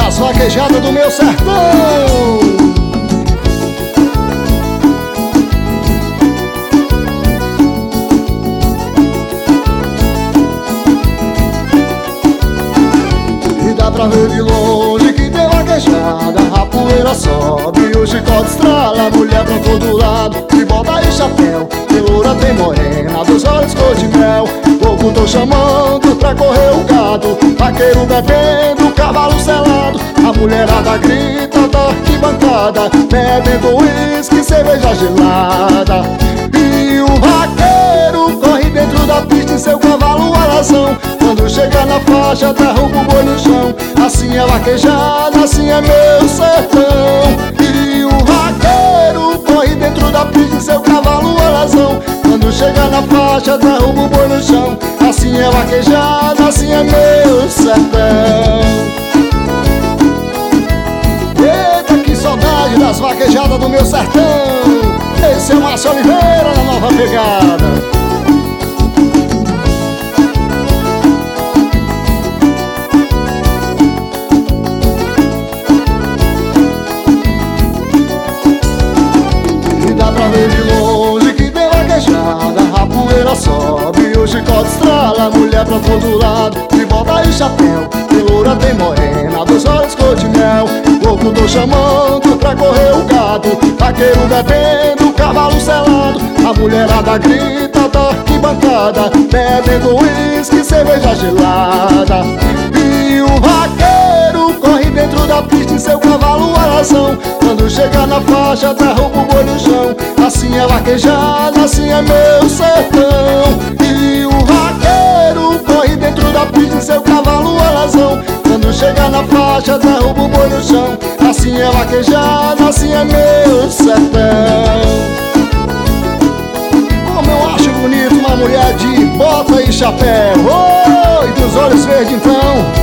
das vaquejadas do meu sertão. Dá pra ver de longe que tem vaquejada, a poeira sobe, o chicote estrala, a mulher pra todo lado, de bota e chapéu, tem loura, tem morena, dos olhos cor de mel. Pouco tô chamando pra correr o gado, vaqueiro bebendo, cavalo selado, a mulherada grita da arquibancada, bebendo uísque, cerveja gelada. E o vaqueiro corre dentro da pista em seu cavalo alazão, quando chega na faixa derruba o boi no chão. Assim é vaquejada, assim é meu sertão. E o vaqueiro corre dentro da pista em seu cavalo alazão, quando chega na faixa derruba o boi no chão. Assim é vaquejada, assim é meu sertão. Eita, que saudade das vaquejadas do meu sertão. Esse é o Márcio Oliveira na nova pegada. Dá pra ver de longe que tem vaquejada, a poeira sobe, o chicote estrala, a mulher pra todo lado, de bota e chapéu, tem loura, tem morena, dos olhos cor de mel. Pouco tô chamando pra correr o gado, vaqueiro bebendo, cavalo selado, a mulherada grita da arquibancada, bebendo uísque, cerveja gelada. E o vaqueiro corre dentro da pista em seu cavalo alazão, quando chega na faixa derruba o boi no chão. Assim é vaquejada, assim é meu sertão. E o vaqueiro corre dentro da pista em seu cavalo alazão, quando chega na faixa derruba o boi no chão. Assim é vaquejada, assim é meu sertão. Como eu acho bonito uma mulher de bota e chapéu, oh, e dos olhos verdes então.